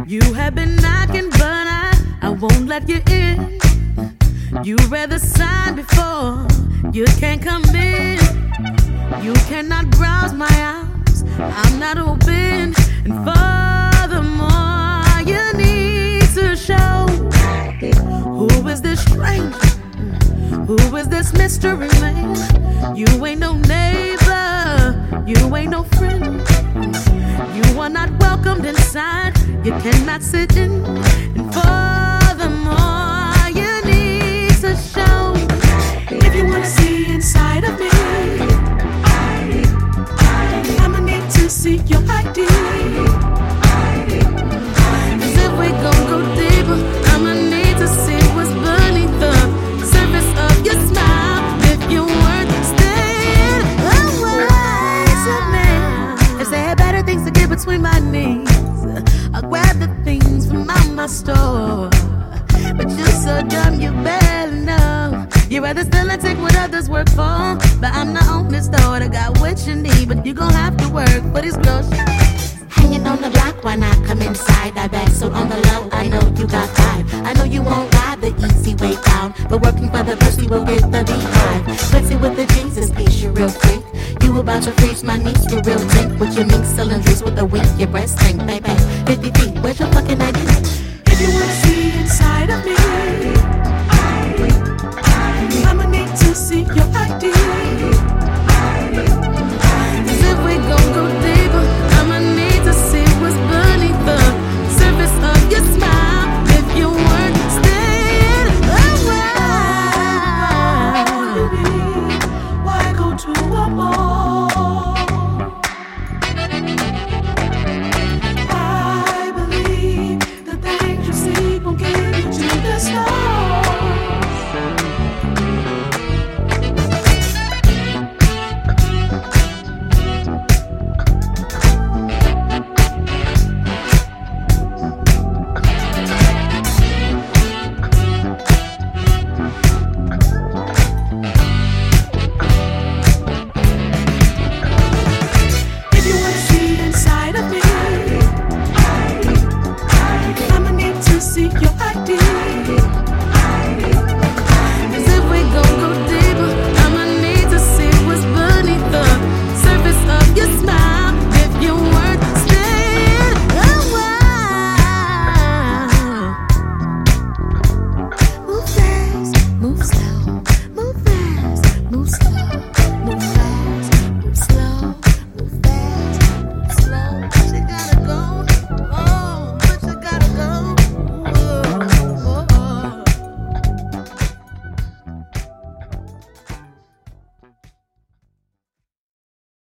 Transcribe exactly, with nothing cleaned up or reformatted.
You have been knocking, but I, I won't let you in. You read the sign before, you can't come in. You cannot browse my house, I'm not open. And furthermore, you need to show who is this stranger, who is this mystery man. You ain't no neighbor, you ain't no friend. You are not welcomed inside, you cannot sit in. And furthermore, you need to show. If you wanna see inside of me, I'ma need to see your I D. Cause if we gon' go deeper, I'ma need to see what's beneath the surface of your smile. If you weren't staying away from me, if they had better things to get between my knees, I'll grab the things from out my store. But you're so dumb, you barely know. You rather still and take what others work for. But I'm the only store that got what you need. But you gon' have to work for these groceries. Hanging on the block, why not come inside? I bet so on the low, I know you got vibe. I know you won't ride the easy way down, but working for the pussy will get the beehive. Flexing with the Jesus piece, you real freak. You about to freeze my knees, you real drink. With your mink cylinders with a wink, your breast tank, baby. fifty feet, where's your fucking I D?